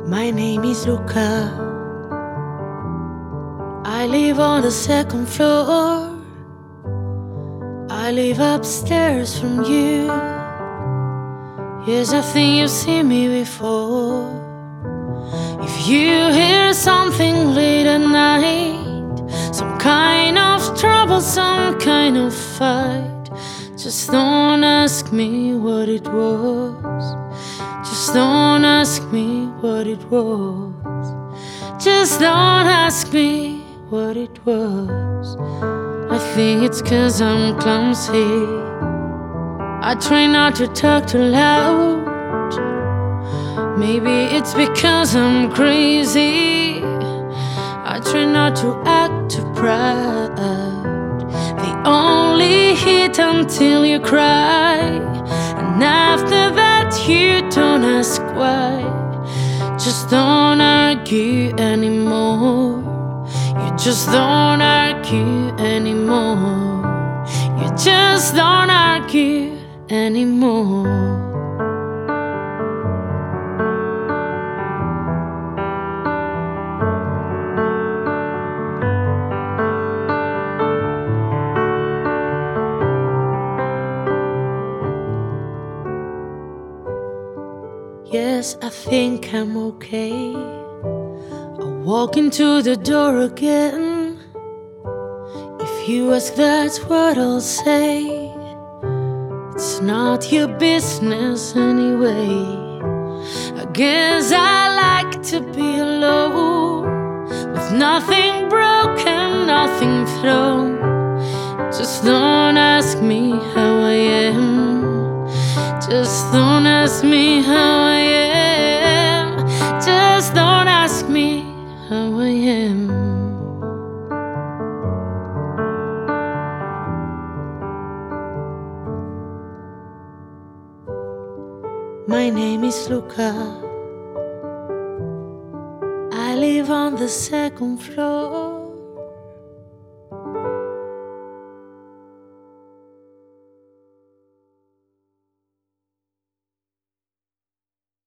My name is Luca. I live on the second floor. I live upstairs from you. Yes, I think you've seen me before. If you hear something late at night, some kind of trouble, some kind of fight, just don't ask me what it was. Just don't ask me what it was. Just don't ask me what it was. I think it's 'cause I'm clumsy. I try not to talk too loud. Maybe it's because I'm crazy. I try not to act too proud. They only hit until you cry, and after that you don't ask why. Just don't argue anymore. You just don't argue anymore. You just don't argue anymore. Yes, I think I'm okay. I walk into the door again. If you ask, that's what I'll say. It's not your business anyway. I guess I like to be alone, with nothing broken, nothing thrown. Just don't ask me how I am. Just don't ask me how I am. Just don't ask me how I am. My name is Luca. I live on the second floor.